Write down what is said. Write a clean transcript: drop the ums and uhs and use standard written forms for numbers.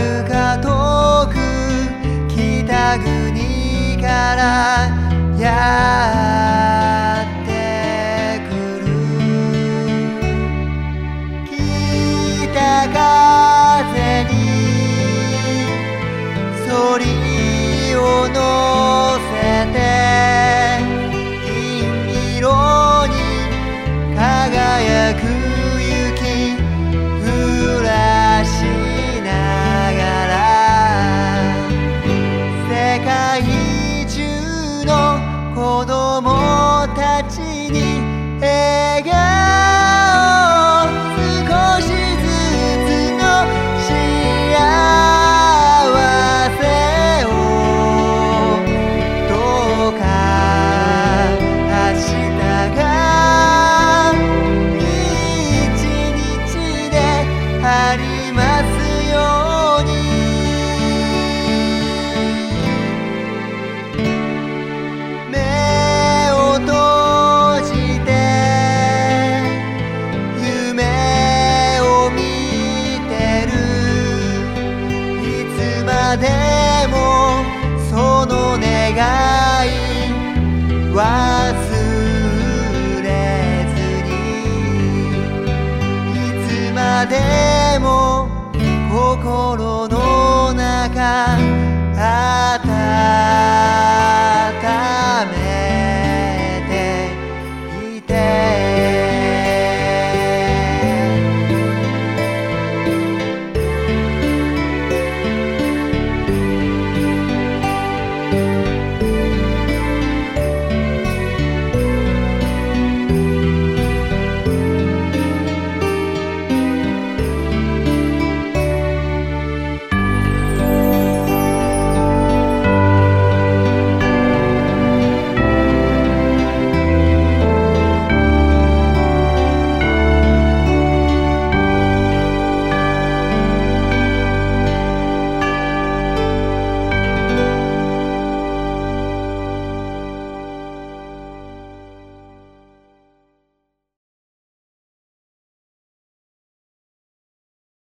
るか遠く北国からやってくる北風にそりを乗せて銀色に輝く雪降らしながら世界中の子供たちに笑顔少しずつの幸せをどうか明日が一日でありますように目を閉じて夢を見てるいつまでもその願い忘れずにいつまでも心の中